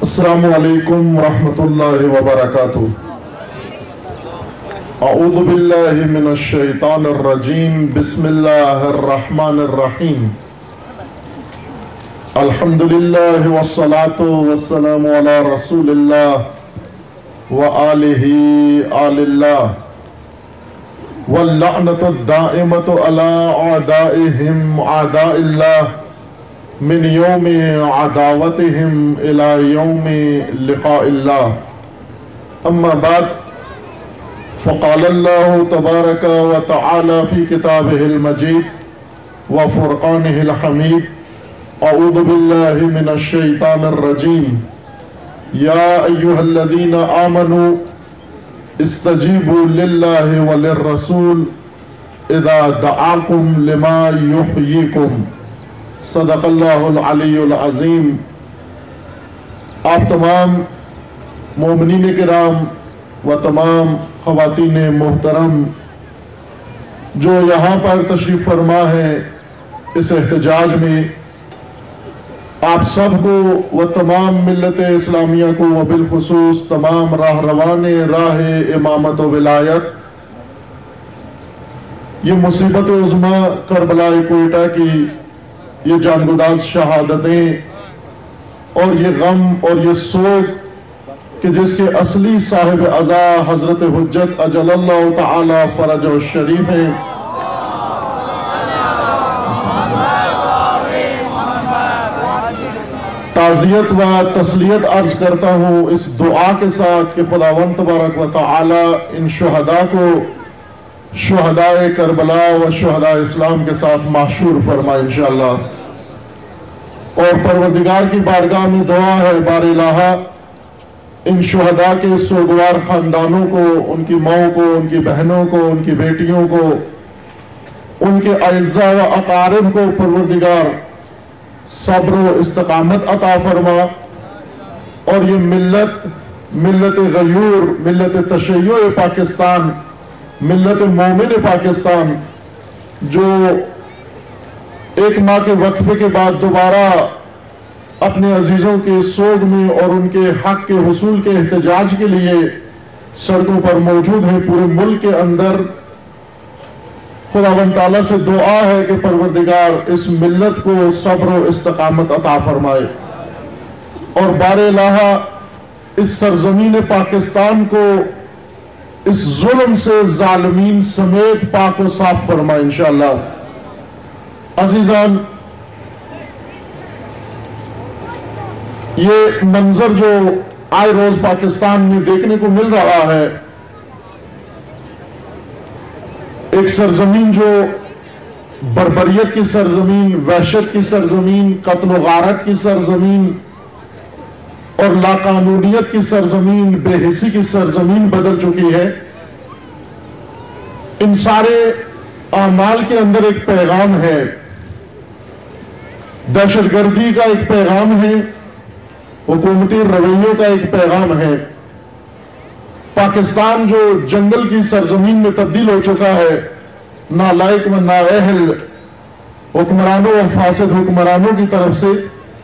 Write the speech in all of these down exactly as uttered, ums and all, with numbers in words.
السلام علیکم ورحمۃ اللہ وبرکاتہ۔ اعوذ باللہ من الشیطان الرجیم، بسم اللہ الرحمن الرحیم۔ الحمدللہ والصلاة والسلام علی رسول اللہ وآلہ آل اللہ، واللعنۃ الدائمۃ علی اعدائہم اعداء اللہ من یوم عداوتہم الی یوم لقاء اللہ۔ اما بعد، فقال اللہ تبارک و تعالی فی کتابہ المجید و فرقانہ الحمید، اعوذ باللہ من الشیطان الرجیم، یا ایہا الذین آمنوا استجیبوا للہ وللرسول اذا دعاکم لما یحییکم۔ صدق اللہ العلی العظیم۔ آپ تمام مومنین کرام و تمام خواتین محترم جو یہاں پر تشریف فرما ہے اس احتجاج میں، آپ سب کو و تمام ملت اسلامیہ کو و بالخصوص تمام راہ روان راہ امامت و ولایت، یہ مصیبت عظمیٰ کربلا کوئٹہ کی یہ جانگداز شہادتیں اور یہ غم اور یہ سوگ کہ جس کے اصلی صاحب عزا حضرت حجت اجل اللہ تعالی فرج و شریف ہیں، تعزیت و تسلیت عرض کرتا ہوں اس دعا کے ساتھ کہ خداوند تبارک و تعالی ان شہداء کو شہداء کربلا و شہداء اسلام کے ساتھ محشور فرمائے انشاءاللہ۔ اور پروردگار کی بارگاہ میں دعا ہے، بار الہٰ ان شہداء کے سوگوار خاندانوں کو، ان کی ماؤں کو، ان کی بہنوں کو، ان کی بیٹیوں کو، ان کے اعزاء و اقارب کو پروردگار صبر و استقامت عطا فرما، اور یہ ملت ملت غیور، ملت تشیع پاکستان، ملت مومن پاکستان جو ایک ماہ کے وقفے کے بعد دوبارہ اپنے عزیزوں کے سوگ میں اور ان کے حق کے حصول کے احتجاج کے لیے سڑکوں پر موجود ہیں پورے ملک کے اندر، خداوند تعالیٰ سے دعا ہے کہ پروردگار اس ملت کو صبر و استقامت عطا فرمائے، اور بار الہٰ اس سرزمین پاکستان کو اس ظلم سے ظالمین سمیت پاک و صاف فرمائے انشاءاللہ۔ عزیزان، یہ منظر جو آئے روز پاکستان میں دیکھنے کو مل رہا ہے، ایک سرزمین جو بربریت کی سرزمین، وحشت کی سرزمین، قتل و غارت کی سرزمین اور لاقانونیت کی سرزمین، بے حسی کی سرزمین بدل چکی ہے، ان سارے اعمال کے اندر ایک پیغام ہے، دہشت گردی کا ایک پیغام ہے، حکومتی رویوں کا ایک پیغام ہے۔ پاکستان جو جنگل کی سرزمین میں تبدیل ہو چکا ہے، نالائق و نااہل حکمرانوں و فاسد حکمرانوں کی طرف سے،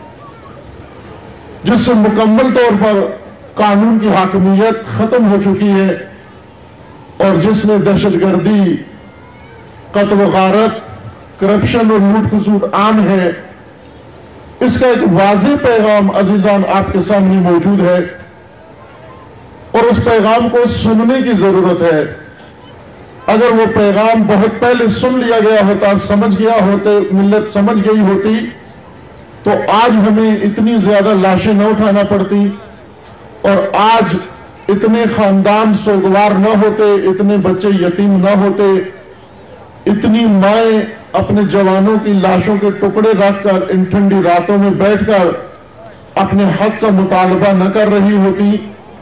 جس سے مکمل طور پر قانون کی حاکمیت ختم ہو چکی ہے، اور جس میں دہشت گردی، قتل و غارت، کرپشن اور لوٹ کھسوٹ عام ہے، اس کا ایک واضح پیغام عزیزان آپ کے سامنے موجود ہے، اور اس پیغام کو سننے کی ضرورت ہے۔ اگر وہ پیغام بہت پہلے سن لیا گیا ہوتا، سمجھ گیا ہوتے، ملت سمجھ گئی ہوتی، تو آج ہمیں اتنی زیادہ لاشیں نہ اٹھانا پڑتی، اور آج اتنے خاندان سوگوار نہ ہوتے، اتنے بچے یتیم نہ ہوتے، اتنی مائیں اپنے جوانوں کی لاشوں کے ٹکڑے رکھ کر ان ٹھنڈی راتوں میں بیٹھ کر اپنے حق کا مطالبہ نہ کر رہی ہوتی۔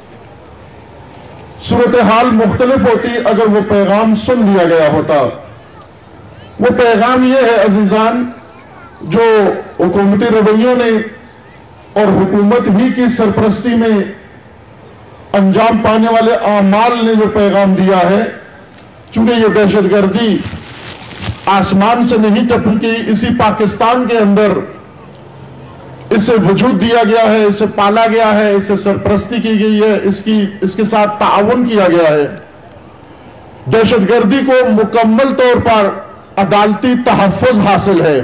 صورتحال مختلف ہوتی اگر وہ پیغام سن لیا گیا ہوتا۔ وہ پیغام یہ ہے عزیزان، جو حکومتی رویوں نے اور حکومت ہی کی سرپرستی میں انجام پانے والے اعمال نے جو پیغام دیا ہے، چونکہ یہ دہشت گردی آسمان سے نہیں ٹپکی، اسی پاکستان کے اندر اسے وجود دیا گیا ہے، اسے پالا گیا ہے، اسے سرپرستی کی گئی ہے، اس کی اس کے ساتھ تعاون کیا گیا ہے۔ دہشت گردی کو مکمل طور پر عدالتی تحفظ حاصل ہے۔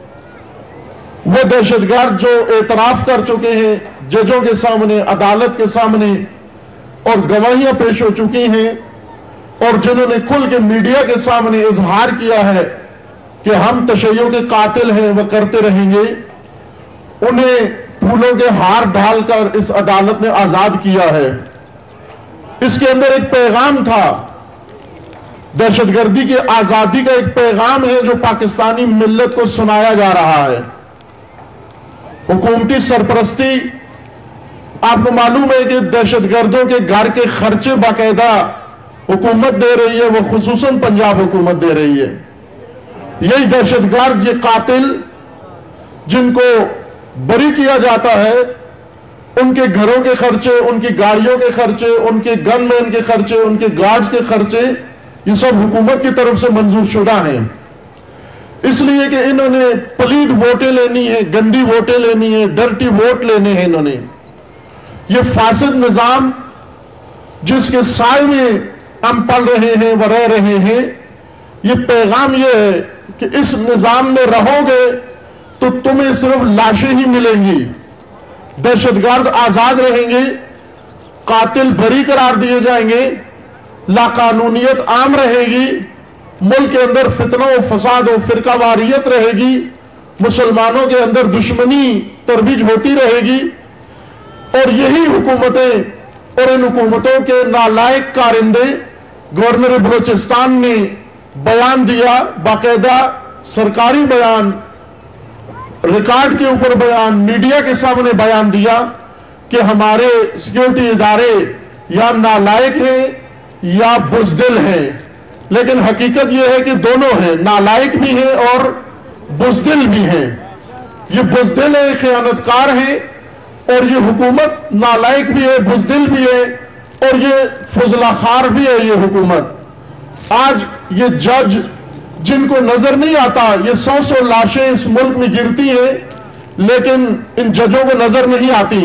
وہ دہشت گرد جو اعتراف کر چکے ہیں ججوں کے سامنے، عدالت کے سامنے، اور گواہیاں پیش ہو چکی ہیں، اور جنہوں نے کھل کے میڈیا کے سامنے اظہار کیا ہے کہ ہم تشیع کے قاتل ہیں، وہ کرتے رہیں گے، انہیں پھولوں کے ہار ڈال کر اس عدالت نے آزاد کیا ہے۔ اس کے اندر ایک پیغام تھا، دہشت گردی کی آزادی کا ایک پیغام ہے جو پاکستانی ملت کو سنایا جا رہا ہے۔ حکومتی سرپرستی، آپ کو معلوم ہے کہ دہشت گردوں کے گھر کے خرچے باقاعدہ حکومت دے رہی ہے، وہ خصوصاً پنجاب حکومت دے رہی ہے۔ یہی دہشت گرد، یہ قاتل جن کو بری کیا جاتا ہے، ان کے گھروں کے خرچے، ان کی گاڑیوں کے خرچے، ان کے گن مین کے خرچے، ان کے گارڈز کے خرچے، یہ سب حکومت کی طرف سے منظور شدہ ہیں۔ اس لیے کہ انہوں نے پلید ووٹیں لینی ہیں، گندی ووٹیں لینی ہیں، ڈرٹی ووٹ لینے ہیں انہوں نے۔ یہ فاسد نظام جس کے سائے میں ہم پل رہے ہیں، وہ رہ رہے ہیں، یہ پیغام یہ ہے کہ اس نظام میں رہو گے تو تمہیں صرف لاشیں ہی ملیں گی، دہشت گرد آزاد رہیں گے، قاتل بری قرار دیے جائیں گے، لاقانونیت عام رہے گی، ملک کے اندر فتنہ و فساد و فرقہ واریت رہے گی، مسلمانوں کے اندر دشمنی ترویج ہوتی رہے گی۔ اور یہی حکومتیں اور ان حکومتوں کے نالائق کارندے، گورنر بلوچستان نے بیان دیا، باقاعدہ سرکاری بیان، ریکارڈ کے اوپر بیان، میڈیا کے سامنے بیان دیا کہ ہمارے سیکیورٹی ادارے یا نالائق ہیں یا بزدل ہیں۔ لیکن حقیقت یہ ہے کہ دونوں ہیں، نالائق بھی ہیں اور بزدل بھی ہیں۔ یہ بزدل ہیں، خیانتکار ہیں، اور یہ حکومت نالائق بھی ہے، بزدل بھی ہے، اور یہ فضلہ خار بھی ہے یہ حکومت۔ آج یہ جج جن کو نظر نہیں آتا، یہ سو سو لاشیں اس ملک میں گرتی ہیں لیکن ان ججوں کو نظر نہیں آتی۔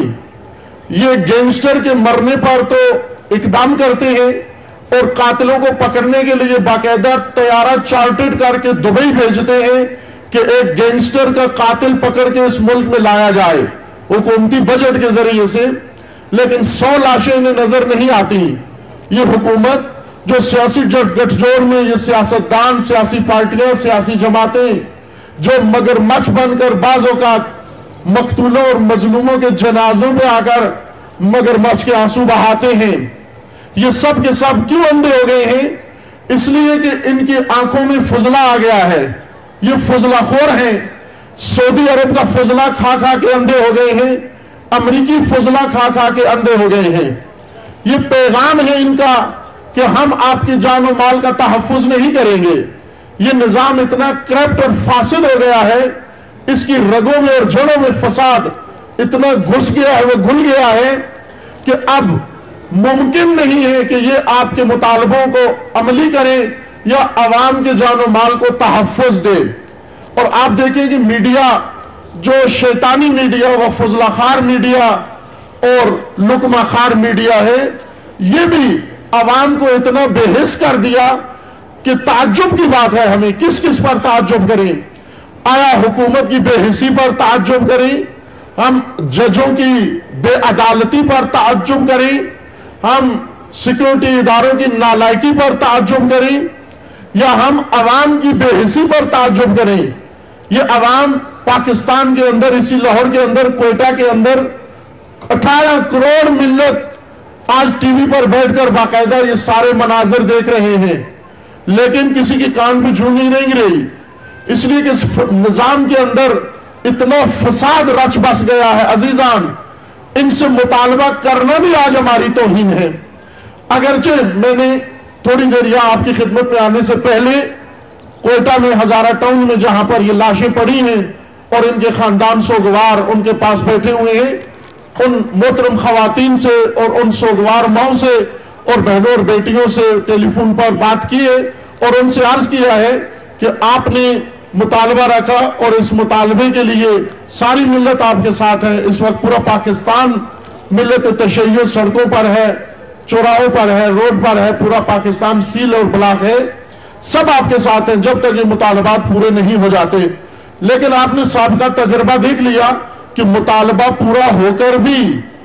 یہ گینگسٹر کے مرنے پر تو اقدام کرتے ہیں اور قاتلوں کو پکڑنے کے لیے باقاعدہ طیارہ چارٹرڈ کر کے دبئی بھیجتے ہیں کہ ایک گینگسٹر کا قاتل پکڑ کے اس ملک میں لایا جائے حکومتی بجٹ کے ذریعے سے، لیکن سو لاشیں انہیں نظر نہیں آتی۔ یہ حکومت جو سیاسی گٹھ جوڑ میں یہ سیاستدان، سیاسی پارٹیاں، سیاسی جماعتیں جو مگر مچھ بن کر بعض اوقات مقتولوں اور مظلوموں کے جنازوں پہ آ کر مگر مچھ کے آنسو بہاتے ہیں، یہ سب کے سب کیوں اندھے ہو گئے ہیں؟ اس لیے کہ ان کی آنکھوں میں فضلہ آ گیا ہے، یہ فضلہ خور ہیں۔ سعودی عرب کا فضلہ کھا کھا کے اندھے ہو گئے ہیں، امریکی فضلہ کھا کھا کے اندھے ہو گئے ہیں۔ یہ پیغام ہے ان کا کہ ہم آپ کی جان و مال کا تحفظ نہیں کریں گے۔ یہ نظام اتنا کرپٹ اور فاسد ہو گیا ہے، اس کی رگوں میں اور جڑوں میں فساد اتنا گھس گیا ہے، وہ گھل گیا ہے کہ اب ممکن نہیں ہے کہ یہ آپ کے مطالبوں کو عملی کریں یا عوام کے جان و مال کو تحفظ دے۔ اور آپ دیکھیں کہ میڈیا جو شیطانی میڈیا و فضلہ خار میڈیا اور لقمہ خار میڈیا ہے، یہ بھی عوام کو اتنا بے حس کر دیا کہ تعجب کی بات ہے، ہمیں کس کس پر تعجب کریں؟ آیا حکومت کی بے حسی پر تعجب کریں؟ ہم ججوں کی بے عدالتی پر تعجب کریں؟ ہم سیکیورٹی اداروں کی نالائکی پر تعجب کریں؟ یا ہم عوام کی بے حسی پر تعجب کریں؟ یہ عوام پاکستان کے اندر، اسی لاہور کے اندر، کوئٹہ کے اندر اٹھارہ کروڑ ملت آج ٹی وی پر بیٹھ کر باقاعدہ یہ سارے مناظر دیکھ رہے ہیں، لیکن کسی کے کان پہ جھونی نہیں رہی، اس لیے کہ اس نظام کے اندر اتنا فساد رچ بس گیا ہے۔ عزیزان، ان سے مطالبہ کرنا بھی آج ہماری توہین ہے۔ اگرچہ میں نے تھوڑی دیر یہاں آپ کی خدمت میں آنے سے پہلے کوئٹہ میں ہزارہ ٹاؤن میں جہاں پر یہ لاشیں پڑی ہیں اور ان کے خاندان سوگوار ان کے پاس بیٹھے ہوئے ہیں، ان محترم خواتین سے اور ان سوگوار ماؤں سے اور بہنوں اور بیٹیوں سے ٹیلی فون پر بات کی ہے اور ان سے عرض کیا ہے کہ آپ نے مطالبہ رکھا اور اس مطالبے کے لیے ساری ملت آپ کے ساتھ ہے. اس وقت پورا پاکستان ملت تشیع سڑکوں پر ہے, چوراہوں پر ہے, روڈ پر ہے, پورا پاکستان سیل اور بلاک ہے, سب آپ کے ساتھ ہیں جب تک یہ مطالبات پورے نہیں ہو جاتے. لیکن آپ نے سابقہ تجربہ دیکھ لیا کہ مطالبہ پورا ہو کر بھی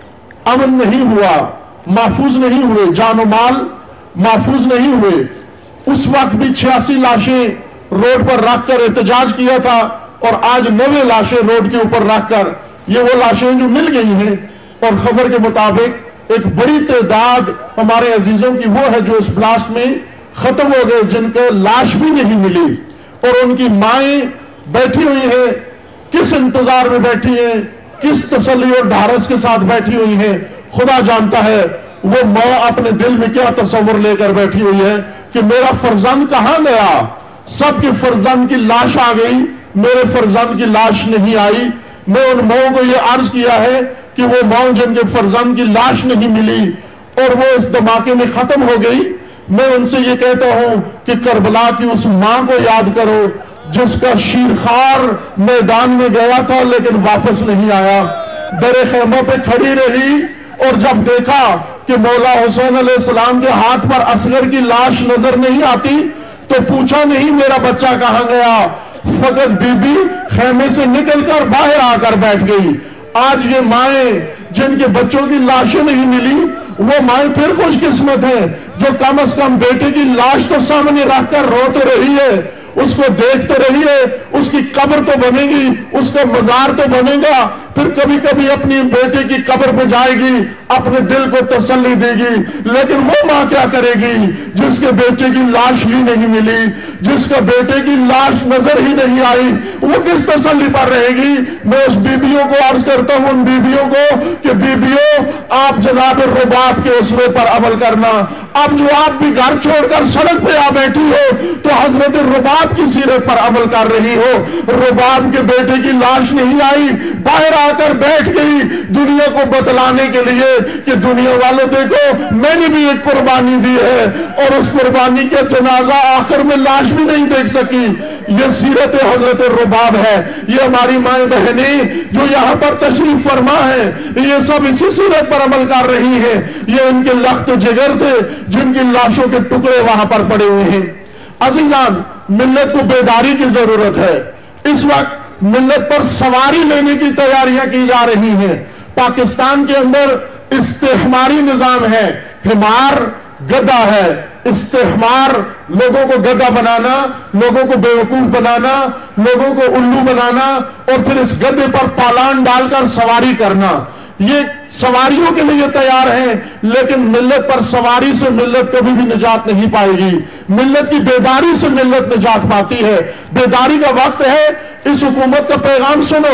امن نہیں ہوا, محفوظ نہیں ہوئے, جان و مال محفوظ نہیں ہوئے. اس وقت بھی چھیاسی لاشیں روڈ پر رکھ کر احتجاج کیا تھا اور آج نوے لاشیں روڈ کے اوپر رکھ کر, یہ وہ لاشیں جو مل گئی ہیں اور خبر کے مطابق ایک بڑی تعداد ہمارے عزیزوں کی وہ ہے جو اس بلاسٹ میں ختم ہو گئے, جن کو لاش بھی نہیں ملی اور ان کی مائیں بیٹھی ہوئی ہیں, کس انتظار میں بیٹھی ہیں, کس تسلی اور ڈھارس کے ساتھ بیٹھی ہوئی ہیں. خدا جانتا ہے وہ ماں اپنے دل میں کیا تصور لے کر بیٹھی ہوئی ہے کہ میرا فرزند کہاں گیا. سب کے فرزند کی لاش آ گئی, میرے فرزند کی لاش نہیں آئی. میں ان ماؤں کو یہ عرض کیا ہے کہ وہ ماؤں جن کے فرزند کی لاش نہیں ملی اور وہ اس دھماکے میں ختم ہو گئی, میں ان سے یہ کہتا ہوں کہ کربلا کی اس ماں کو یاد کرو جس کا شیرخوار میدان میں گیا تھا لیکن واپس نہیں آیا, در خیمہ پہ کھڑی رہی اور جب دیکھا کہ مولا حسین علیہ السلام کے ہاتھ پر اصغر کی لاش نظر نہیں آتی تو پوچھا نہیں میرا بچہ کہاں گیا, فقط بی بی خیمے سے نکل کر باہر آ کر بیٹھ گئی. آج یہ مائیں جن کے بچوں کی لاشیں نہیں ملی وہ مائیں پھر خوش قسمت ہیں جو کم از کم بیٹے کی لاش تو سامنے رکھ کر رو تو رہی ہے, اس کو دیکھ تو رہی ہے, اس کی قبر تو بنے گی, اس کا مزار تو بنے گا, پھر کبھی کبھی اپنی بیٹے کی قبر پہ جائے گی, اپنے دل کو تسلی دے گی. لیکن وہ ماں کیا کرے گی جس کے بیٹے کی لاش ہی نہیں ملی, جس کا بیٹے کی لاش نظر ہی نہیں آئی, وہ کس تسلی پر رہے گی. میں اس بیبیوں کو عرض کرتا ہوں, ان بیبیوں کو کہ بیبیوں آپ جناب رباب کے اسوے پر عمل کرنا. اب جو آپ بھی گھر چھوڑ کر سڑک پہ آ بیٹھی ہو تو حضرت رباب کی سیرت پر عمل کر رہی ہو. رباب کے بیٹے کی لاش نہیں آئی, باہر آ کر بیٹھ گئی دنیا کو بتلانے کے لیے کہ دنیا والوں دیکھو میں نے بھی ایک قربانی دی ہے, اور اس قربانی کے جنازہ آخر میں لاش بھی نہیں دیکھ سکی. یہ سیرت حضرت رباب ہے. یہ ہماری مائیں بہنیں جو یہاں پر تشریف فرما ہے یہ سب اسی سیرت پر عمل کر رہی ہیں. یہ ان کے لخت جگر تھے جن کی لاشوں کے ٹکڑے وہاں پر پڑے ہوئے ہیں. عزیزان, ملت کو بیداری کی ضرورت ہے. اس وقت ملت پر سواری لینے کی تیاریاں کی جا رہی ہیں. پاکستان کے اندر استحماری نظام ہے, حمار گدھا ہے. استحمار لوگوں کو گدھا بنانا, لوگوں کو بیوقوف بنانا, لوگوں کو الو بنانا اور پھر اس گدھے پر پالان ڈال کر سواری کرنا. یہ سواریوں کے لیے تیار ہیں لیکن ملت پر سواری سے ملت کبھی بھی نجات نہیں پائے گی. ملت کی بیداری سے ملت نجات پاتی ہے. بیداری کا وقت ہے. اس حکومت کا پیغام سنو,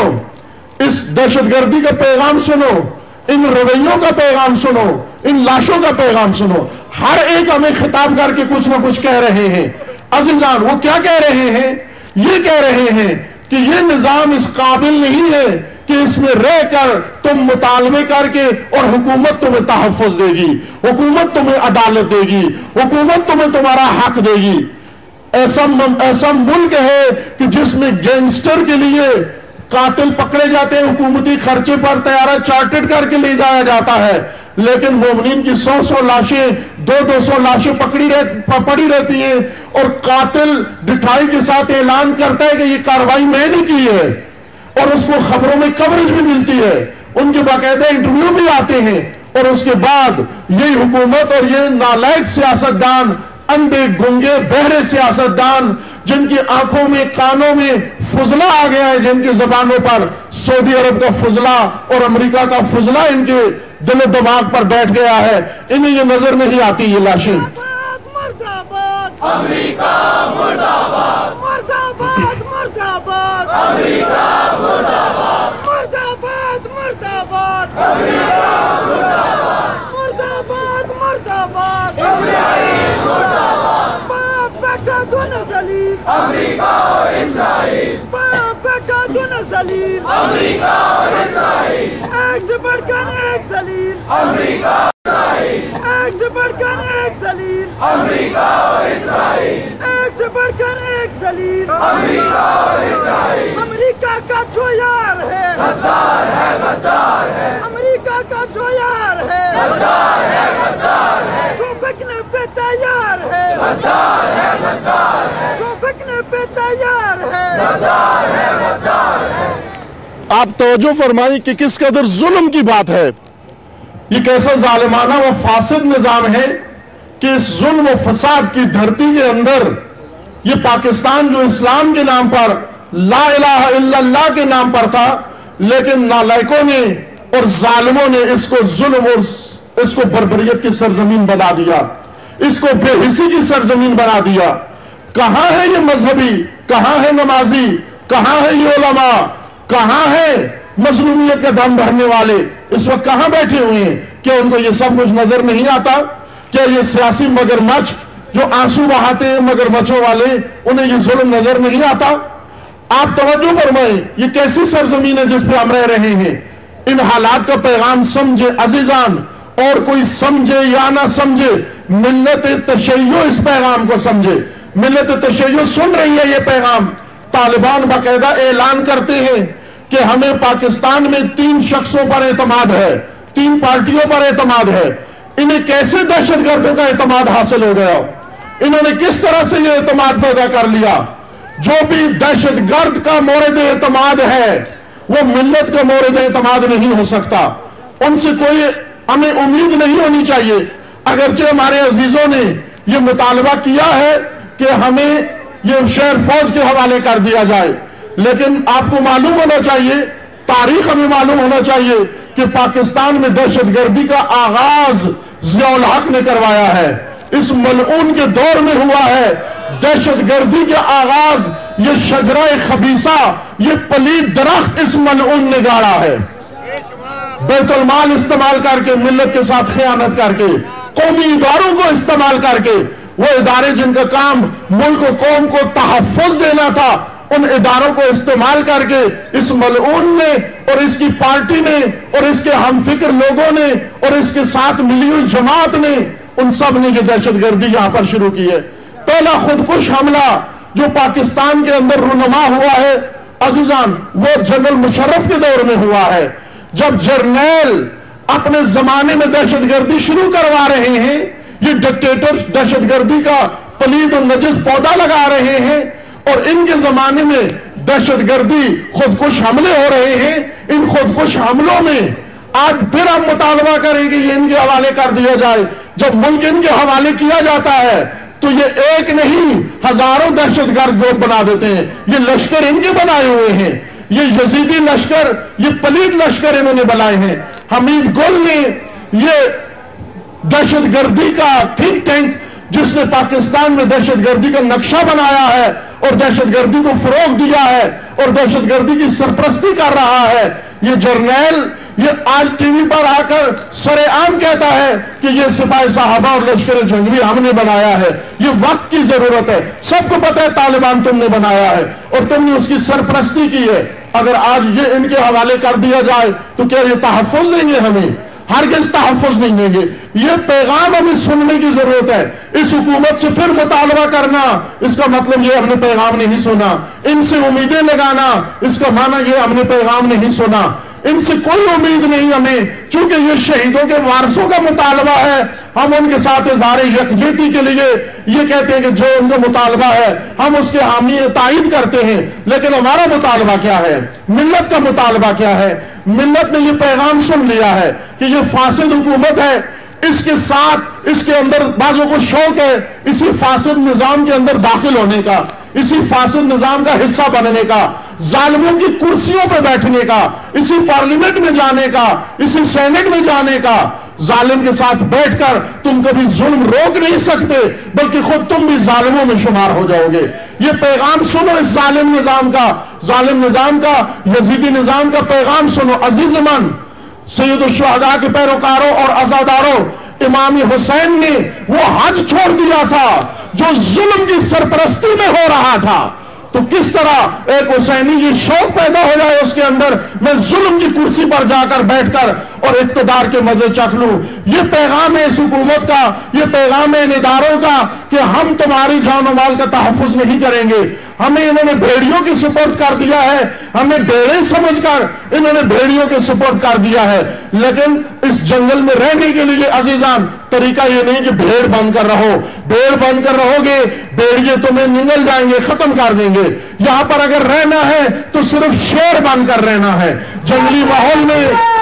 اس دہشت گردی کا پیغام سنو, ان رویوں کا پیغام سنو, ان لاشوں کا پیغام سنو. ہر ایک ہمیں خطاب کر کے کچھ نہ کچھ کہہ رہے ہیں. عزیزان, وہ کیا کہہ رہے ہیں؟ یہ کہہ رہے ہیں کہ یہ نظام اس قابل نہیں ہے کہ اس میں رہ کر تم مطالبے کر کے اور حکومت تمہیں تحفظ دے گی, حکومت تمہیں عدالت دے گی, حکومت تمہیں تمہارا حق دے گی. ایسا ایسا ملک ہے کہ جس میں گینگسٹر کے لیے قاتل پکڑے جاتے ہیں, حکومتی خرچے پر طیارہ چارٹر کر کے لے جایا جاتا ہے, لیکن مومنین کی سو سو لاشیں, دو دو سو لاشیں پکڑی رہ, پڑی رہتی ہیں اور قاتل ڈٹھائی کے ساتھ اعلان کرتا ہے کہ یہ کاروائی میں نے کی ہے اور اس کو خبروں میں کوریج بھی ملتی ہے, ان کے باقاعدہ انٹرویو بھی آتے ہیں. اور اس کے بعد یہی حکومت اور یہ نالائق سیاستدان, اندھے گنگے بہرے سیاستدان جن کی آنکھوں میں کانوں میں فضلہ آ گیا ہے, جن کی زبانوں پر سعودی عرب کا فضلہ اور امریکہ کا فضلہ ان کے دل و دماغ پر بیٹھ گیا ہے, انہیں یہ نظر نہیں آتی یہ لاشیں. امریکہ مرد آباد, مرد آباد, مرد آباد, امریکہ مرد آباد, مرد آباد, مرد آباد, امریکہ مرد آباد, مرد آباد, مرد آباد, اسرائیل مرد آباد. باپ بیٹا دونوں ذلیل, امریکہ اور اسرائیل. باپ بیٹا دونوں ذلیل, امریکہ اور اسرائیل. ایک سے بڑھ کر ایک ذلیل, امریکہ ایک سے بڑھ کر ایک ذلیل, امریکہ اور اسرائیل. ایک سے بڑھ کر ایک ذلیل, امریکہ اور غدار ہے غدار ہے جو بکنے پہ تیار ہے غدار ہے غدار ہے۔ آپ توجہ فرمائیں کہ کس قدر ظلم کی بات ہے، یہ کیسا ظالمانہ و فاسد نظام ہے کہ اس ظلم و فساد کی دھرتی کے اندر یہ پاکستان جو اسلام کے نام پر لا الہ الا اللہ کے نام پر تھا، لیکن نالائکوں نے اور ظالموں نے اس کو ظلم اور اس کو بربریت کی سرزمین بنا دیا، اس کو بے حسی کی سرزمین بنا دیا۔ کہاں ہے یہ مذہبی، کہاں ہے نمازی، کہاں ہے یہ علماء، کہاں ہے مظلومیت کا دم بھرنے والے؟ اس وقت کہاں بیٹھے ہوئے ہیں؟ کیا ان کو یہ سب کچھ نظر نہیں آتا؟ کیا یہ سیاسی مگرمچھ جو آنسو بہاتے ہیں مگرمچھوں والے، انہیں یہ ظلم نظر نہیں آتا؟ آپ توجہ فرمائیں، یہ کیسی سرزمین ہے جس پہ ہم رہ رہے ہیں؟ ان حالات کا پیغام سمجھے عزیزان، اور کوئی سمجھے یا نہ سمجھے، ملت تشیع اس پیغام کو سمجھے۔ ملت تشیع سن رہی ہے یہ پیغام۔ طالبان باقاعدہ اعلان کرتے ہیں کہ ہمیں پاکستان میں تین شخصوں پر اعتماد ہے، تین پارٹیوں پر اعتماد ہے۔ انہیں کیسے دہشت گردوں کا اعتماد حاصل ہو گیا؟ انہوں نے کس طرح سے یہ اعتماد پیدا کر لیا؟ جو بھی دہشت گرد کا مورد اعتماد ہے وہ ملت کا مورد اعتماد نہیں ہو سکتا۔ ان سے کوئی ہمیں امید نہیں ہونی چاہیے۔ اگرچہ ہمارے عزیزوں نے یہ مطالبہ کیا ہے کہ ہمیں یہ شہر فوج کے حوالے کر دیا جائے، لیکن آپ کو معلوم ہونا چاہیے، تاریخ ہمیں معلوم ہونا چاہیے کہ پاکستان میں دہشت گردی کا آغاز ضیاء الحق نے کروایا ہے، اس ملعون کے دور میں ہوا ہے۔ دہشت گردی کے آغاز یہ شجرہ خبیثہ، یہ پلید درخت اس ملعون نے گاڑا ہے۔ بیت المال استعمال کر کے، ملت کے ساتھ خیانت کر کے، قومی اداروں کو استعمال کر کے، وہ ادارے جن کا کام ملک و قوم کو تحفظ دینا تھا، ان اداروں کو استعمال کر کے اس ملعون نے اور اس کی پارٹی نے اور اس کے ہم فکر لوگوں نے اور اس کے ساتھ ملی ہوئی جماعت نے، ان سب نے یہ دہشت گردی یہاں پر شروع کی ہے۔ پہلا خودکش حملہ جو پاکستان کے اندر رونما ہوا ہے عزیزان، وہ جنرل مشرف کے دور میں ہوا ہے، جب جرنیل اپنے زمانے میں دہشت گردی شروع کروا رہے ہیں، یہ ڈکٹیٹر دہشت گردی کا پلید و نجس پودا لگا رہے ہیں، اور ان کے زمانے میں دہشت گردی خودکش حملے ہو رہے ہیں۔ ان خودکش حملوں میں آج پھر ہم مطالبہ کریں کہ یہ ان کے حوالے کر دیا جائے۔ جب ملک ان کے حوالے کیا جاتا ہے تو یہ ایک نہیں ہزاروں دہشت گرد گروپ بنا دیتے ہیں۔ یہ لشکر ان کے بنائے ہوئے ہیں، یہ یزیدی لشکر، یہ پلید لشکر انہوں نے بنائے ہیں۔ حمید گل نے یہ دہشت گردی کا تھنک ٹینک جس نے پاکستان میں دہشت گردی کا نقشہ بنایا ہے اور دہشت گردی کو فروغ دیا ہے اور دہشت گردی کی سرپرستی کر رہا ہے، یہ جرنیل یہ آج ٹی وی پر آ کر سر عام کہتا ہے کہ یہ سپاہی صحابہ اور لشکر جنگی ہم نے بنایا ہے۔ یہ وقت کی ضرورت ہے، سب کو پتہ ہے طالبان تم نے بنایا ہے اور تم نے اس کی سرپرستی کی ہے۔ اگر آج یہ ان کے حوالے کر دیا جائے تو کیا یہ تحفظ دیں گے؟ ہمیں ہرگز تحفظ نہیں دیں گے۔ یہ پیغام ہمیں سننے کی ضرورت ہے۔ اس حکومت سے پھر مطالبہ کرنا اس کا مطلب یہ ہم نے پیغام نہیں سنا، ان سے امیدیں لگانا اس کا معنی یہ ہم نے پیغام نہیں سنا، ان سے کوئی امید نہیں ہمیں، چونکہ یہ شہیدوں کے وارثوں کا مطالبہ ہے۔ ہم ان کے ساتھ اظہار یکجہتی کے لیے یہ کہتے ہیں کہ جو ان کا مطالبہ ہے ہم اس کے حامی تائید کرتے ہیں، لیکن ہمارا مطالبہ کیا ہے؟ ملت کا مطالبہ کیا ہے؟ ملت نے یہ پیغام سن لیا ہے کہ یہ فاسد حکومت ہے، اس کے ساتھ اس کے اندر بعضوں کو شوق ہے اسی فاسد نظام کے اندر داخل ہونے کا، اسی فاسد نظام کا حصہ بننے کا، ظالموں کی کرسیوں پہ بیٹھنے کا، اسی پارلیمنٹ میں جانے کا، اسی سینٹ میں جانے کا۔ ظالم کے ساتھ بیٹھ کر تم کبھی ظلم روک نہیں سکتے، بلکہ خود تم بھی ظالموں میں شمار ہو جاؤ گے۔ یہ پیغام سنو اس ظالم نظام کا، ظالم نظام کا، یزیدی نظام کا پیغام سنو۔ عزیز من، سید الشہداء کے پیروکاروں اور عزاداروں، امام حسین نے وہ حج چھوڑ دیا تھا جو ظلم کی سرپرستی میں ہو رہا تھا، تو کس طرح ایک حسینی یہ شوق پیدا ہو جائے اس کے اندر، میں ظلم کی کرسی پر جا کر بیٹھ کر اور اقتدار کے مزے چکھ لوں۔ یہ پیغام ہے اس حکومت کا، یہ پیغام ہے ان اداروں کا کہ ہم تمہاری جان و مال کا تحفظ نہیں کریں گے۔ ہمیں انہوں نے بھیڑیوں کی سپورٹ کر دیا ہے، ہمیں بیڑے سمجھ کر انہوں نے بھیڑیوں کے سپورٹ کر دیا ہے۔ لیکن اس جنگل میں رہنے کے لیے عزیزان طریقہ یہ نہیں کہ بھیڑ بن کر رہو، بھیڑ بن کر رہو گے بھیڑیے تمہیں نگل جائیں گے، ختم کر دیں گے۔ یہاں پر اگر رہنا ہے تو صرف شیر بن کر رہنا ہے۔ جنگلی ماحول میں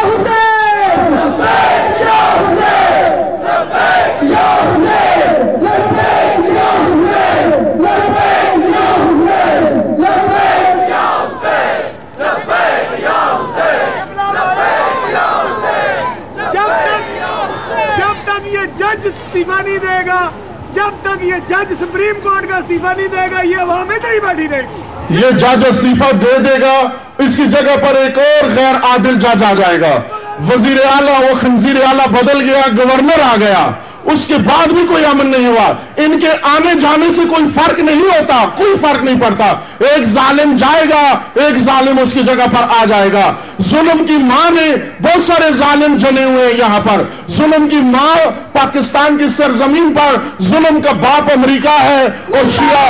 جج استعفیٰ نہیں دے گا، جب تک یہ جج سپریم کورٹ کا استعفیٰ نہیں دے گا یہ عوام ادھر ہی بیٹھی رہے گی۔ یہ جج استعفیٰ دے دے گا، اس کی جگہ پر ایک اور غیر عادل جج آ جائے گا۔ وزیر اعلیٰ وہ خنزیر اعلیٰ بدل گیا، گورنر آ گیا، اس کے بعد بھی کوئی امن نہیں ہوا۔ ان کے آنے جانے سے کوئی فرق نہیں ہوتا، کوئی فرق نہیں پڑتا۔ ایک ظالم جائے گا، ایک ظالم اس کی جگہ پر آ جائے گا۔ ظلم کی ماں نے بہت سارے ظالم جنے ہوئے ہیں یہاں پر۔ ظلم کی ماں پاکستان کی سرزمین پر، ظلم کا باپ امریکہ ہے اور شیعہ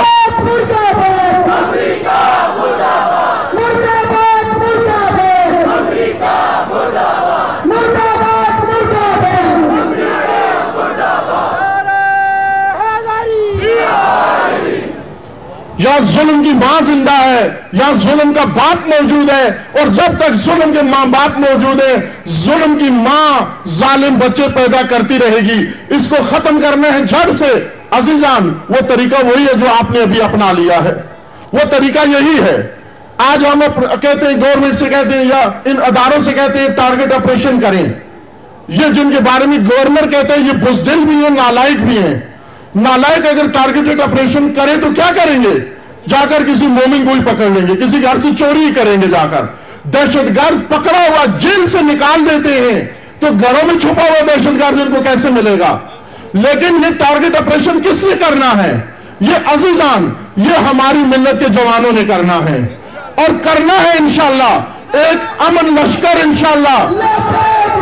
یا ظلم کی ماں زندہ ہے یا ظلم کا باپ موجود ہے، اور جب تک ظلم کے ماں باپ موجود ہے ظلم کی ماں ظالم بچے پیدا کرتی رہے گی۔ اس کو ختم کرنا ہے جڑ سے۔ عزیزان وہ طریقہ وہی ہے جو آپ نے ابھی اپنا لیا ہے، وہ طریقہ یہی ہے۔ آج ہم کہتے ہیں گورنمنٹ سے کہتے ہیں یا ان اداروں سے کہتے ہیں ٹارگٹ آپریشن کریں، یہ جن کے بارے میں گورنر کہتے ہیں یہ بزدل بھی ہیں، نالائق بھی ہیں۔ نالائق اگر ٹارگیٹڈ آپریشن کریں تو کیا کریں گے؟ جا کر کسی مومن کو ہی پکڑ لیں گے، کسی گھر سے چوری ہی کریں گے، جا کر دہشت گرد پکڑا ہوا جیل سے نکال دیتے ہیں تو گھروں میں چھپا ہوا دہشت گرد ان کو کیسے ملے گا؟ لیکن یہ ٹارگٹ آپریشن کس نے کرنا ہے؟ یہ عزیزان یہ ہماری ملت کے جوانوں نے کرنا ہے، اور کرنا ہے انشاءاللہ ایک امن لشکر انشاءاللہ۔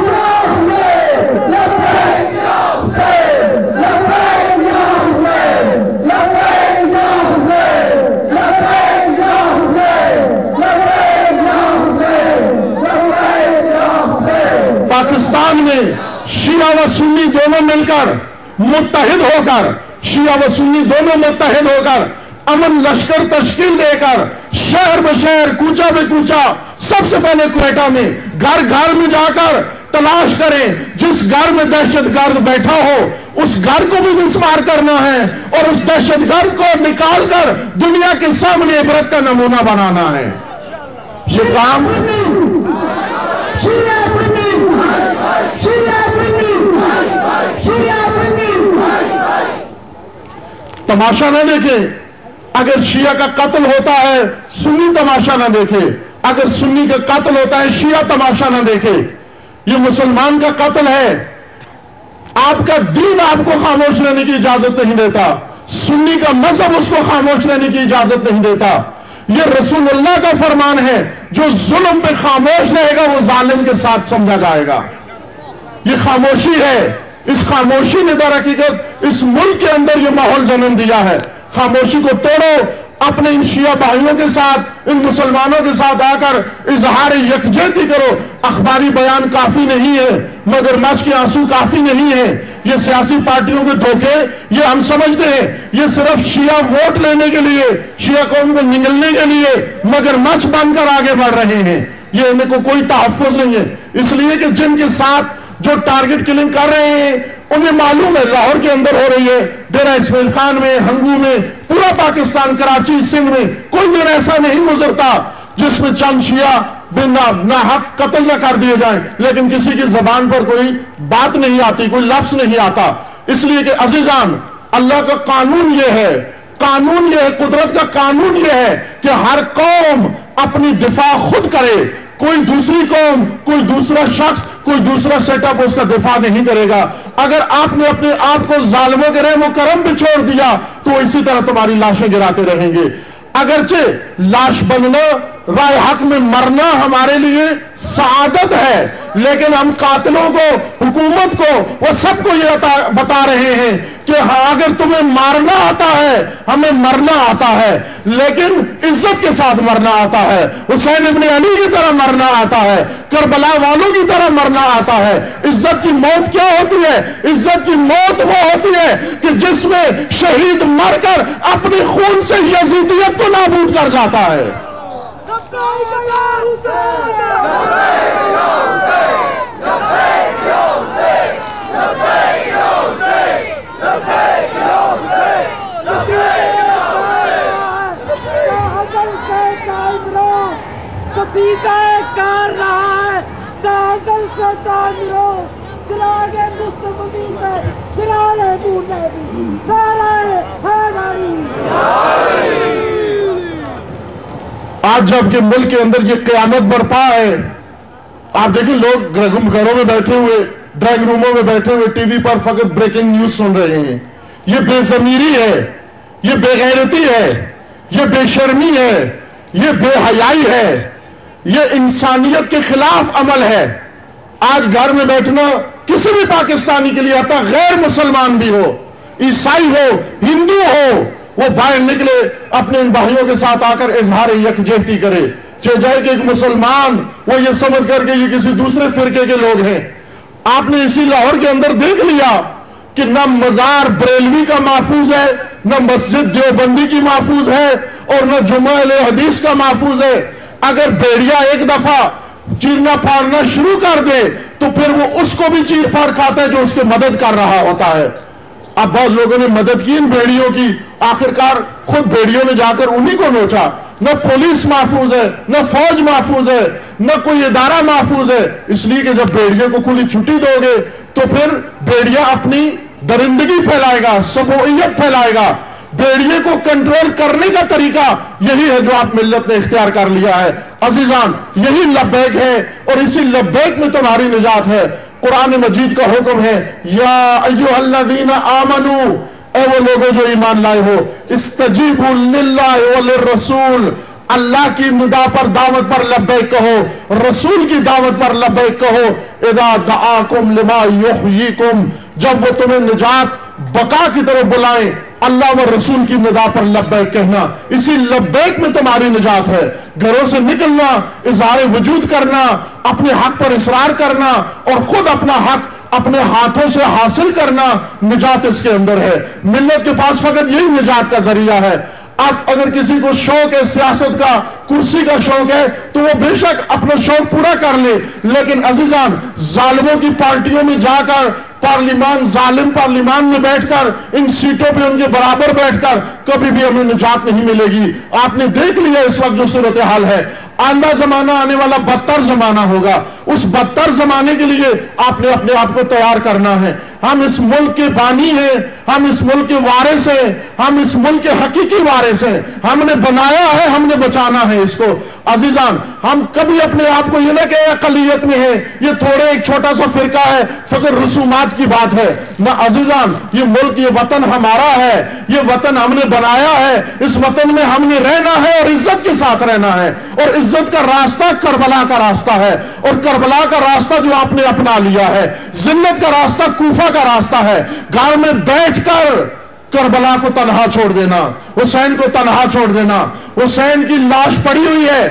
پاکستان میں شیعہ و سنی دونوں مل کر متحد ہو کر شیعہ و سنی دونوں متحد ہو کر امن لشکر تشکیل دے کر شہر بشہر کوچہ بے کوچہ سب سے پہلے کوئٹہ میں گھر گھر میں جا کر تلاش کریں، جس گھر میں دہشت گرد بیٹھا ہو اس گھر کو بھی مسمار کرنا ہے اور اس دہشت گرد کو نکال کر دنیا کے سامنے عبرت کا نمونہ بنانا ہے۔ یہ کام تماشا نہ دیکھیں، اگر شیعہ کا قتل ہوتا ہے سنی تماشا نہ دیکھے، اگر سنی کا قتل ہوتا ہے شیعہ تماشا نہ دیکھے۔ یہ مسلمان کا قتل ہے، آپ کا دین آپ کو خاموش رہنے کی اجازت نہیں دیتا، سنی کا مذہب اس کو خاموش رہنے کی اجازت نہیں دیتا۔ یہ رسول اللہ کا فرمان ہے، جو ظلم پہ خاموش رہے گا وہ ظالم کے ساتھ سمجھا جائے گا۔ یہ خاموشی ہے، اس خاموشی نے در حقیقت اس ملک کے اندر یہ ماحول جنم دیا ہے۔ خاموشی کو توڑو، اپنے ان شیعہ بھائیوں کے ساتھ ان مسلمانوں کے ساتھ آ کر اظہار یکجہتی کرو۔ اخباری بیان کافی نہیں ہے، مگر مچ کے آنسو کافی نہیں ہے۔ یہ سیاسی پارٹیوں کے دھوکے یہ ہم سمجھتے ہیں یہ صرف شیعہ ووٹ لینے کے لیے، شیعہ قوم کو نگلنے کے لیے مگر مچ بن کر آگے بڑھ رہے ہیں، یہ ان کو کوئی تحفظ نہیں ہے۔ اس لیے کہ جن کے ساتھ جو ٹارگٹ کلنگ کر رہے ہیں انہیں معلوم ہے لاہور کے اندر ہو رہی ہے، ڈیرہ اسماعیل خان میں، ہنگو میں، پورا پاکستان، کراچی، سندھ میں کوئی دن ایسا نہیں گزرتا جس میں چند شیعہ بنا ناحق قتل نہ کر دیے جائیں، لیکن کسی کی زبان پر کوئی بات نہیں آتی، کوئی لفظ نہیں آتا۔ اس لیے کہ عزیزان اللہ کا قانون یہ ہے، قانون یہ ہے، قدرت کا قانون یہ ہے کہ ہر قوم اپنی دفاع خود کرے، کوئی دوسری قوم، کوئی دوسرا شخص، کوئی دوسرا سیٹ اپ اس کا دفاع نہیں کرے گا۔ اگر آپ نے اپنے آپ کو ظالموں کے رحم و کرم پہ چھوڑ دیا تو اسی طرح تمہاری لاشیں گراتے رہیں گے۔ اگرچہ لاش بننا، رائے حق میں مرنا ہمارے لیے سعادت ہے، لیکن ہم قاتلوں کو، حکومت کو، وہ سب کو یہ بتا رہے ہیں کہ ہاں اگر تمہیں مارنا آتا ہے، ہمیں مرنا آتا ہے، لیکن عزت کے ساتھ مرنا آتا ہے، حسین ابن علی کی طرح مرنا آتا ہے، کربلا والوں کی طرح مرنا آتا ہے۔ عزت کی موت کیا ہوتی ہے؟ عزت کی موت وہ ہوتی ہے کہ جس میں شہید مر کر اپنے خون سے یزیدیت کو نابود کر جاتا ہے۔ آج جب کہ ملک کے اندر یہ قیامت برپا ہے، آپ دیکھیں لوگ گھروں میں بیٹھے ہوئے، ڈرائنگ روموں میں بیٹھے ہوئے ٹی وی پر فقط بریکنگ نیوز سن رہے ہیں۔ یہ بے ضمیری ہے، یہ بے غیرتی ہے، یہ بے شرمی ہے، یہ بے حیائی ہے، یہ انسانیت کے خلاف عمل ہے۔ آج گھر میں بیٹھنا کسی بھی پاکستانی کے لیے آتا، غیر مسلمان بھی ہو، عیسائی ہو، ہندو ہو، وہ باہر نکلے اپنے ان بھائیوں کے ساتھ آ کر اظہار یکجہتی کرے، چاہے جائے کہ ایک مسلمان وہ یہ سمجھ کر کے یہ کسی دوسرے فرقے کے لوگ ہیں۔ آپ نے اسی لاہور کے اندر دیکھ لیا کہ نہ مزار بریلوی کا محفوظ ہے، نہ مسجد دیوبندی کی محفوظ ہے، اور نہ جمعہ اہل حدیث کا محفوظ ہے۔ اگر بھیڑیا ایک دفعہ چیرنا پھاڑنا شروع کر دے تو پھر وہ اس کو بھی چیر پھاڑ کھاتا ہے جو اس کی مدد کر رہا ہوتا ہے۔ اب بعض لوگوں نے مدد کی ان بھیڑیوں کی، آخرکار خود بھیڑیوں نے جا کر انہی کو نوچا۔ نہ پولیس محفوظ ہے، نہ فوج محفوظ ہے، نہ کوئی ادارہ محفوظ ہے، اس لیے کہ جب بھیڑیوں کو کھلی چھٹی دو گے تو پھر بھیڑیا اپنی درندگی پھیلائے گا، سبوعیت پھیلائے گا۔ بھیڑیے کو کنٹرول کرنے کا طریقہ یہی ہے جو آپ ملت نے اختیار کر لیا ہے۔ عزیزان، یہی لبیک ہے اور اسی لبیک میں تمہاری نجات ہے۔ قرآن مجید کا حکم ہے، یا ایھا الذین آمنوا، اے وہ لوگوں جو ایمان لائے ہو، استجیبوا للہ وللرسول، اللہ کی ندا پر دعوت پر لبیک کہو، رسول کی دعوت پر لبیک کہو، اذا دعاکم لما یحییکم، جب وہ تمہیں نجات بقا کی طرف بلائیں، اللہ و رسول کی ندا پر لبیک کہنا، اسی لبیک میں تمہاری نجات ہے۔ گھروں سے نکلنا، اظہار وجود کرنا، اپنے حق پر اصرار کرنا اور خود اپنا حق اپنے ہاتھوں سے حاصل کرنا، نجات اس کے اندر ہے۔ ملت کے پاس فقط یہی نجات کا ذریعہ ہے۔ اب اگر کسی کو شوق ہے سیاست کا، کرسی کا شوق ہے، تو وہ بے شک اپنا شوق پورا کر لے، لیکن عزیزان، ظالموں کی پارٹیوں میں جا کر، پارلیمان، ظالم پارلیمان میں بیٹھ کر، ان سیٹوں پہ ان کے برابر بیٹھ کر کبھی بھی ہمیں نجات نہیں ملے گی۔ آپ نے دیکھ لیا اس وقت جو صورتحال ہے، آئندہ زمانہ آنے والا بدتر زمانہ ہوگا۔ اس بدتر زمانے کے لیے آپ نے اپنے آپ کو تیار کرنا ہے۔ ہم اس ملک کے بانی ہیں، ہم اس ملک کے وارث ہیں، ہم اس ملک کے حقیقی وارث ہیں۔ ہم نے بنایا ہے، ہم نے بچانا ہے اس کو۔ عزیزان، ہم کبھی اپنے آپ کو یہ نہ کہ اقلیت میں ہے، یہ تھوڑے ایک چھوٹا سا فرقہ ہے، فقط رسومات کی بات ہے نہ۔ عزیزان، یہ ملک، یہ وطن ہمارا ہے، یہ وطن ہم نے بنایا ہے، اس وطن میں ہم نے رہنا ہے اور عزت کے ساتھ رہنا ہے، اور عزت کا راستہ کربلا کا راستہ ہے، اور کربلا کا راستہ جو آپ نے اپنا لیا ہے، ذلت کا راستہ کوفہ کا راستہ ہے۔ گھر میں بیٹھ کر کربلا کو تنہا چھوڑ دینا، حسین کو تنہا چھوڑ دینا۔ حسین کی لاش پڑی ہوئی ہے،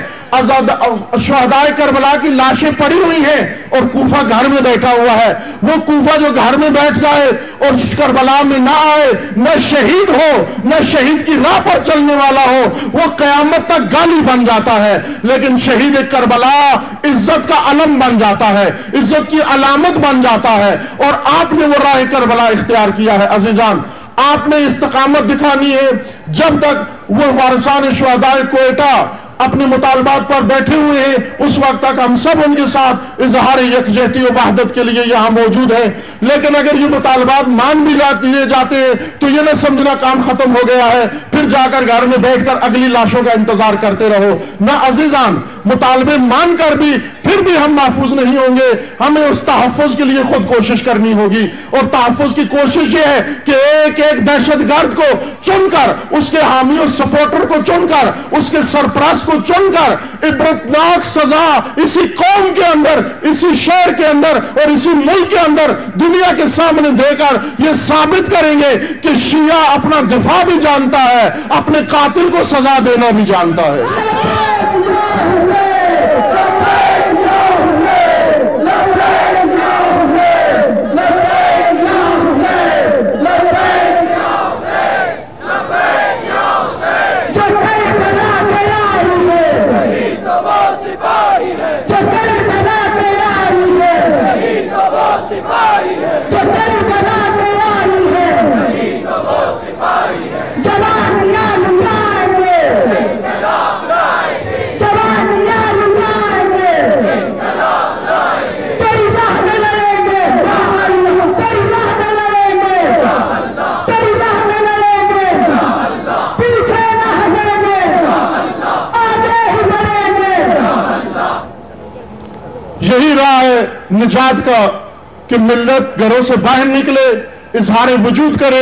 شہدائے کربلا کی لاشیں پڑی ہوئی ہیں، اور کوفہ گھر میں بیٹھا ہوا ہے۔ وہ کوفہ جو گھر میں بیٹھ جائے اور کربلا میں نہ آئے، نہ شہید ہو، نہ شہید کی راہ پر چلنے والا ہو، وہ قیامت تک گالی بن جاتا ہے۔ لیکن شہید کربلا عزت کا علم بن جاتا ہے، عزت کی علامت بن جاتا ہے، اور آپ نے وہ راہ کربلا اختیار کیا ہے۔ عزیزان، آپ نے استقامت دکھانی ہے۔ جب تک وہ وارثان شہدائے کوئٹہ اپنے مطالبات پر بیٹھے ہوئے ہیں، اس وقت تک ہم سب ان کے ساتھ اظہار یکجہتی و وحدت کے لیے یہاں موجود ہیں۔ لیکن اگر یہ مطالبات مان بھی لیے جاتے ہیں تو یہ نہ سمجھنا کام ختم ہو گیا ہے، پھر جا کر گھر میں بیٹھ کر اگلی لاشوں کا انتظار کرتے رہو۔ نہ عزیزان، مطالبے مان کر بھی پھر پھر بھی ہم محفوظ نہیں ہوں گے. ہمیں اس تحفظ کے لیے خود کوشش کرنی ہوگی, اور تحفظ کی کوشش یہ ہے کہ ایک ایک دہشت گرد کو چن کر, اس کے حامی و سپورٹر کو چن کر, اس کے سرپرست کو چن کر عبرتناک سزا اسی قوم کے اندر, اسی شہر کے اندر اور اسی ملک کے اندر دنیا کے سامنے دے کر یہ ثابت کریں گے کہ شیعہ اپنا دفاع بھی جانتا ہے, اپنے قاتل کو سزا دینا بھی جانتا ہے. یہی راہ ہے نجات کا کہ ملت گھروں سے باہر نکلے, اظہار وجود کرے,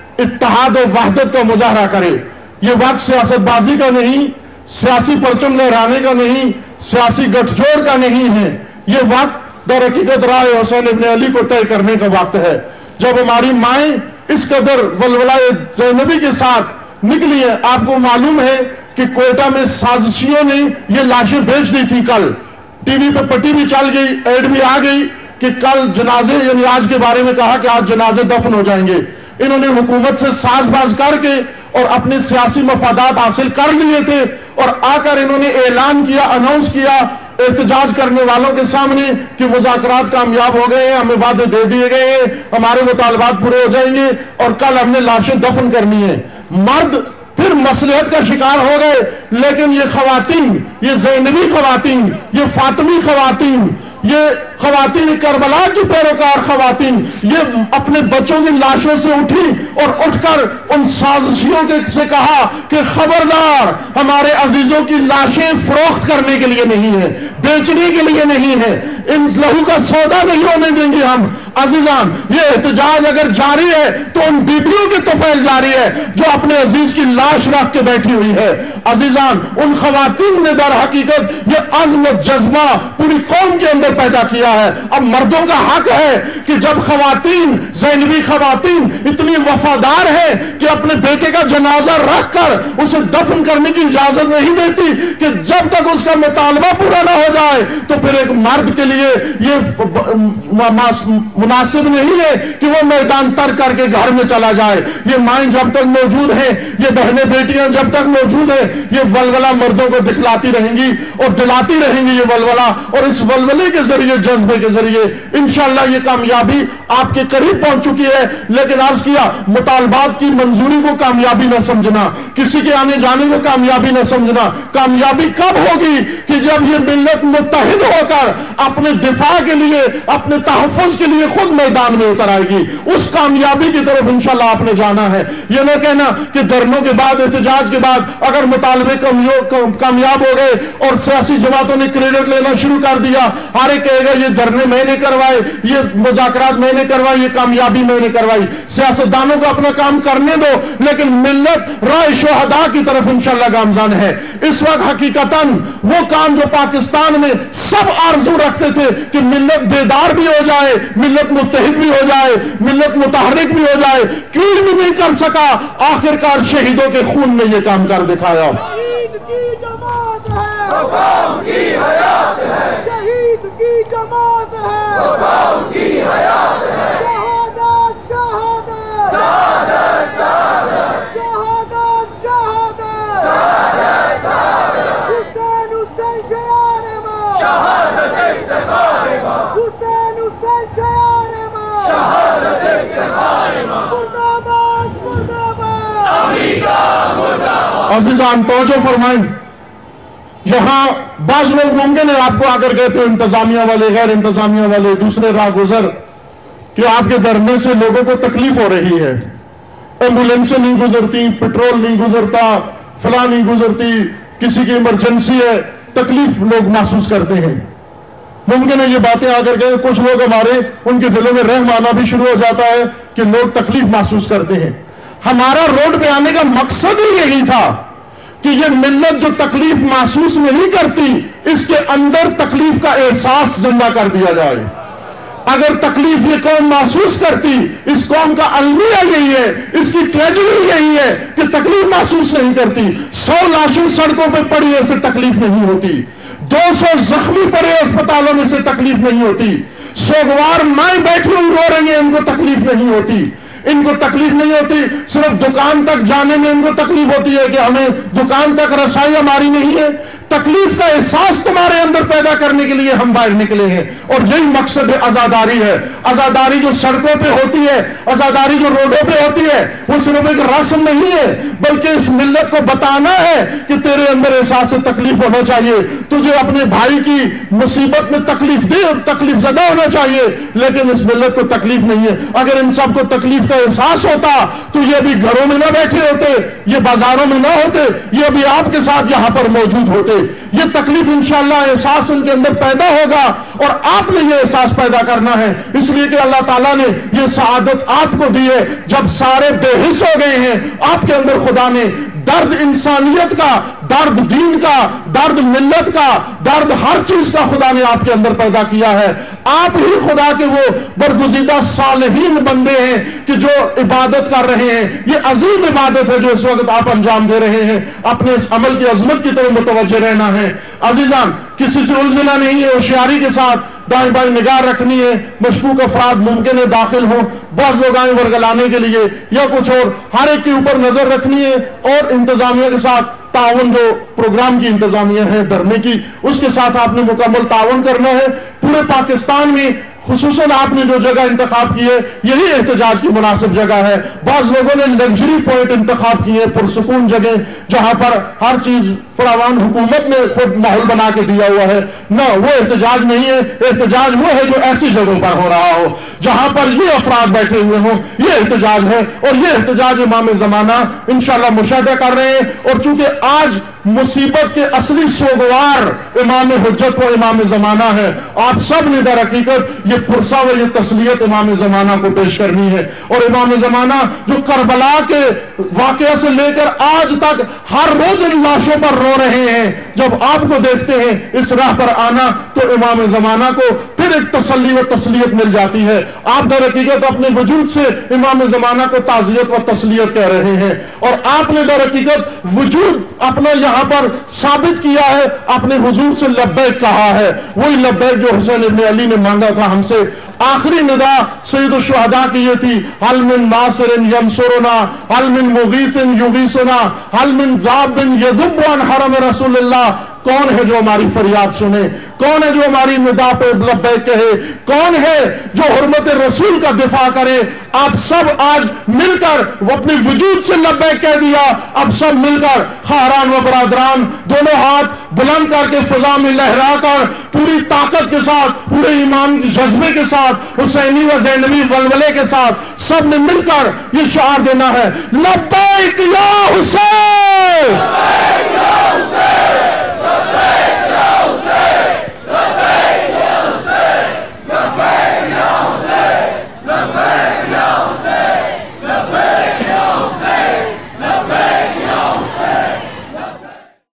اتحاد و وحدت کا مظاہرہ کرے. یہ وقت سیاست بازی کا نہیں, سیاسی پرچم لہرانے کا نہیں, سیاسی گٹھ جوڑ کا نہیں ہے. یہ وقت در حقیقت راہ حسین ابن علی کو طے کرنے کا وقت ہے. جب ہماری مائیں اس قدر ولولہ زینبی کے ساتھ نکلی ہیں, آپ کو معلوم ہے کہ کوئٹہ میں سازشیوں نے یہ لاشیں بیچ دی تھی. کل ٹی وی پہ پٹی بھی چل گئی, ایڈ بھی آ گئی کہ کل جنازے, یعنی آج کے بارے میں کہا کہ آج جنازے دفن ہو جائیں گے. انہوں نے حکومت سے ساز باز کر کے اور اپنے سیاسی مفادات حاصل کر لیے تھے, اور آ کر انہوں نے اعلان کیا, اناؤنس کیا احتجاج کرنے والوں کے سامنے کہ مذاکرات کامیاب ہو گئے ہیں, ہمیں وعدے دے دیے گئے ہیں, ہمارے مطالبات پورے ہو جائیں گے اور کل ہم نے لاشیں دفن کرنی ہیں. مرد پھر مصلحت کا شکار ہو گئے, لیکن یہ خواتین, یہ زینبی خواتین, یہ فاطمی خواتین, یہ خواتین کربلا کی پیروکار خواتین, یہ اپنے بچوں کی لاشوں سے اٹھی اور اٹھ کر ان سازشیوں کے سے کہا کہ خبردار, ہمارے عزیزوں کی لاشیں فروخت کرنے کے لیے نہیں ہیں, بیچنے کے لیے نہیں ہیں, ان لہو کا سودا نہیں ہونے دیں گے ہم. عزیزان, یہ احتجاج اگر جاری ہے تو ان بیبیوں کے طفیل جاری ہے جو اپنے عزیز کی لاش رکھ کے بیٹھی ہوئی ہے. عزیزان, ان خواتین نے در حقیقت یہ عزم و جذبہ پوری قوم کے اندر پیدا کیا ہے. اب مردوں کا حق ہے کہ جب خواتین, زینبی خواتین اتنی وفادار ہیں کہ اپنے بیٹے کا جنازہ رکھ کر اسے دفن کرنے کی اجازت نہیں دیتی کہ جب تک اس کا مطالبہ پورا نہ ہو جائے, تو پھر ایک مرد کے لیے یہ مناسب نہیں ہے کہ وہ میدان ترک کر کے گھر میں چلا جائے. یہ مائیں جب تک موجود ہیں, یہ بہنیں بیٹیاں جب تک موجود ہیں, یہ ولولہ مردوں کو دکھلاتی رہیں گی اور دلاتی رہیں گی یہ ولولہ, اور اس ولولے کے ذریعے, جذبے کے ذریعے انشاءاللہ یہ کامیابی آپ کے قریب پہنچ چکی ہے. لیکن عرض کیا, مطالبات کی منظوری کو کامیابی نہ سمجھنا, کسی کے آنے جانے کو کامیابی نہ سمجھنا. کامیابی کب ہوگی کہ جب یہ ملت متحد ہو کر اپنے دفاع کے لیے, اپنے تحفظ کے لیے خود میدان میں اتر آئے گی. اس کامیابی کی طرف انشاءاللہ آپ نے جانا ہے. یہ نہ کہنا کہ دھرنوں کے بعد, احتجاج کے بعد اگر مطالبے کامیاب ہو گئے اور سیاسی جماعتوں نے کریڈٹ لینا شروع کر دیا, ہر ایک کہے گا یہ دھرنے میں نے کروائے, یہ مذاکرات میں نے کروائی, یہ کامیابی میں نے کروائی. سیاستدانوں کو اپنا کام کرنے دو, لیکن ملت راہ شہداء کی طرف انشاءاللہ گامزن ہے. اس وقت حقیقتاً وہ کام جو پاکستان میں سب آرزو رکھتے تھے کہ ملت بیدار بھی ہو جائے, ملت متحد بھی ہو جائے, ملت متحرک بھی ہو جائے, کوئی بھی نہیں کر سکا. آخرکار شہیدوں کے خون نے یہ کام کر دکھایا. شہید کی جماعت ہے, حکام کی حیات ہے, شہید کی جماعت ہے, حکام کی حیات ہے, شہادت شہادت, شہادت شہادت, شہادت شہادت, شہادت شہادت, حسین حسین شعار ما, شہادت افتخار ما, حسین حسین شعار ما, شہادت افتخار ما, مرداباد مرداباد, امریکہ مرداباد. عزیزان توجہ فرمائیں, یہاں بعض لوگ ممکن ہے آپ کو آ کر کہتے ہیں انتظامیہ والے, غیر انتظامیہ والے, دوسرے راہ گزر, کہ آپ کے دھرنے سے لوگوں کو تکلیف ہو رہی ہے, ایمبولینسیں نہیں گزرتی, پیٹرول نہیں گزرتا, فلاں نہیں گزرتی, کسی کی ایمرجنسی ہے, تکلیف لوگ محسوس کرتے ہیں. ممکن ہے یہ باتیں آ کر کے کچھ لوگ ہمارے ان کے دلوں میں رحم آنا بھی شروع ہو جاتا ہے کہ لوگ تکلیف محسوس کرتے ہیں. ہمارا روڈ پہ آنے کا مقصد ہی یہی تھا کہ یہ ملت جو تکلیف محسوس نہیں کرتی اس کے اندر تکلیف کا احساس زندہ کر دیا جائے. اگر تکلیف یہ قوم محسوس کرتی، اس قوم کا المیہ یہی ہے، اس کی ٹریجڈی یہی ہے کہ تکلیف محسوس نہیں کرتی. سو لاشیں سڑکوں پہ پڑی ایسے تکلیف نہیں ہوتی، دو سو زخمی پڑے اسپتالوں میں سے تکلیف نہیں ہوتی، سوگوار مائیں بیٹھی ہوئی رو رہی ہیں ان کو تکلیف نہیں ہوتی. ان کو تکلیف نہیں ہوتی صرف دکان تک جانے میں ان کو تکلیف ہوتی ہے کہ ہمیں دکان تک رسائی ہماری نہیں ہے. تکلیف کا احساس تمہارے اندر پیدا کرنے کے لیے ہم باہر نکلے ہیں، اور یہی مقصد عزاداری ہے. عزاداری جو سڑکوں پہ ہوتی ہے، عزاداری جو روڈوں پہ ہوتی ہے، وہ صرف ایک رسم نہیں ہے بلکہ اس ملت کو بتانا ہے کہ تیرے اندر احساس تکلیف ہونا چاہیے. تجھے اپنے بھائی کی مصیبت میں تکلیف دے تکلیف زدہ ہونا چاہیے، لیکن اس ملت کو تکلیف نہیں ہے. اگر ان سب کو تکلیف کا احساس ہوتا تو یہ بھی گھروں میں نہ بیٹھے ہوتے، یہ بازاروں میں نہ ہوتے، یہ بھی آپ کے ساتھ یہاں پر موجود ہوتے. یہ تکلیف انشاءاللہ احساس ان کے اندر پیدا ہوگا، اور آپ نے یہ احساس پیدا کرنا ہے. اس لیے کہ اللہ تعالیٰ نے یہ سعادت آپ کو دی ہے. جب سارے بے حس ہو گئے ہیں، آپ کے اندر خدا نے درد انسانیت کا، درد دین کا، درد ملت کا، درد ہر چیز کا خدا نے آپ کے اندر پیدا کیا ہے. آپ ہی خدا کے وہ برگزیدہ صالحین بندے ہیں کہ جو عبادت کر رہے ہیں. یہ عظیم عبادت ہے جو اس وقت آپ انجام دے رہے ہیں. اپنے اس عمل کی عظمت کی طرف متوجہ رہنا ہے. عزیزان، کسی سے الجھنا نہیں ہے، ہوشیاری کے ساتھ دائیں بائیں نگاہ رکھنی ہے. مشکوک افراد ممکن ہے داخل ہوں، بعض لوگ آئیں ورگلانے کے لیے یا کچھ اور. ہر ایک کے اوپر نظر رکھنی ہے، اور انتظامیہ کے ساتھ تعاون، جو پروگرام کی انتظامیہ ہے دھرنے کی، اس کے ساتھ آپ نے مکمل تعاون کرنا ہے. پورے پاکستان میں خصوصاً آپ نے جو جگہ انتخاب کی ہے یہی احتجاج کی مناسب جگہ ہے. بعض لوگوں نے لگژری پوائنٹ انتخاب کیے، پرسکون جگہ جہاں پر ہر چیز فراوان حکومت نے خود ماحول بنا کے دیا ہوا ہے. نہ، وہ احتجاج نہیں ہے. احتجاج وہ ہے جو ایسی جگہوں پر ہو رہا ہو جہاں پر یہ افراد بیٹھے ہوئے ہوں، یہ احتجاج ہے. اور یہ احتجاج امام زمانہ انشاءاللہ مشاہدہ کر رہے ہیں. اور چونکہ آج مصیبت کے اصلی سوگوار امام حجت و امام زمانہ ہے، آپ سب نے در حقیقت یہ پرسہ و یہ تسلیت امام زمانہ کو پیش کرنی ہے. اور امام زمانہ جو کربلا کے واقعہ سے لے کر آج تک ہر روز ان لاشوں پر رو رہے ہیں، جب آپ کو دیکھتے ہیں اس راہ پر آنا تو امام زمانہ کو پھر ایک تسلی و تسلیت مل جاتی ہے. آپ در حقیقت اپنے وجود سے امام زمانہ کو تعزیت و تسلیت کہہ رہے ہیں، اور آپ نے در حقیقت وجود اپنا یہاں پر ثابت کیا ہے. اپنے حضور سے لبیک کہا ہے، وہی لبیک جو حسین ابن علی نے مانگا تھا ہم سے. آخری ندا سید الشہداء کی یہ تھی، حل من ناصر ینصرنا، حل من مغیث یغیثنا، حل من ذاب یذب عن حرم رسول اللہ. کون ہے جو ہماری فریاد سنے؟ کون ہے جو ہماری ندا پہ لبیک کہے؟ کون ہے جو حرمت رسول کا دفاع کرے؟ آپ سب آج مل کر وہ اپنے وجود سے لبیک کہہ دیا. اب سب مل کر خواہران و برادران دونوں ہاتھ بلند کر کے فضا میں لہرا کر پوری طاقت کے ساتھ، پورے ایمان کے جذبے کے ساتھ، حسینی و زینبی ولولے کے ساتھ سب نے مل کر یہ شعار دینا ہے، لبیک یا حسین.